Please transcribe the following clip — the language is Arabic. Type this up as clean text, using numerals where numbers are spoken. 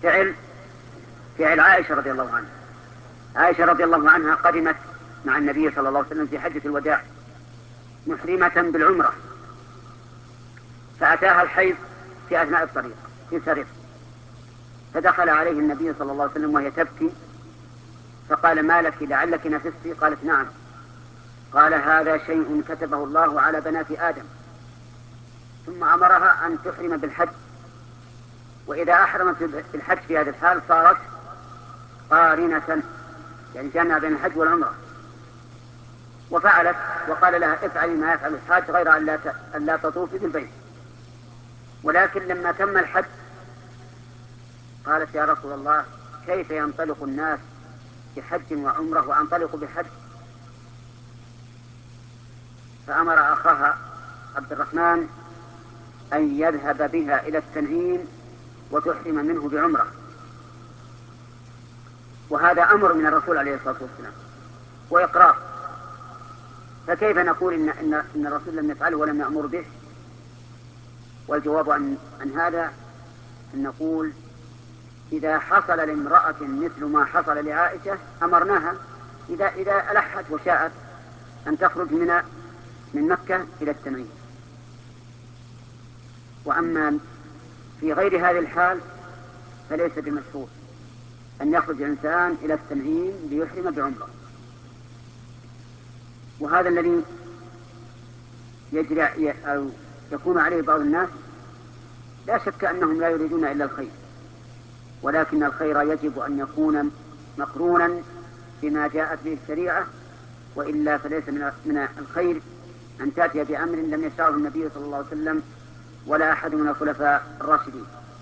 فعل عائشة رضي الله عنها. عائشة رضي الله عنها قدمت مع النبي صلى الله عليه وسلم في حجة الوداع محرمة بالعمرة، فأتاها الحيض في أثناء الطريق في سرير، فدخل عليه النبي صلى الله عليه وسلم وهي تبكي، فقال: ما لك لعلك نفستي؟ قالت: نعم. قال: هذا شيء كتبه الله على بنات آدم. ثم أمرها أن تحرم بالحج، وإذا أحرمت بالحج في هذا الحال صارت قارنة، يعني جمع بين الحج والعمرة، وفعلت، وقال لها: افعلي ما يفعل الحاج غير أن لا تطوفي بالبيت. ولكن لما تم الحج قالت: يا رسول الله، كيف ينطلق الناس بحج وعمرة وأنطلق بحج؟ فأمر أخاها عبد الرحمن أن يذهب بها إلى التنعيم وتحرم منه بعمرة، وهذا أمر من الرسول عليه الصلاة والسلام وإقرار. فكيف نقول إن الرسول لم يفعله ولم يأمر به؟ والجواب عن هذا أن نقول: إذا حصل لامرأة مثل ما حصل لعائشة أمرناها، إذا ألحت وشاءت أن تخرج من مكة إلى التنعيم. وأما في غير هذه الحال فليس بمشروع أن يخرج الإنسان إلى التنعيم ليحرم بعمرة. وهذا الذي يجري أو يكون عليه بعض الناس، لا شك أنهم لا يريدون إلا الخير، ولكن الخير يجب أن يكون مقرونا بما جاءت به الشريعة، وإلا فليس من الخير أن تأتي بأمر لم يشرعه النبي صلى الله عليه وسلم ولا أحد من الخلفاء الراشدين.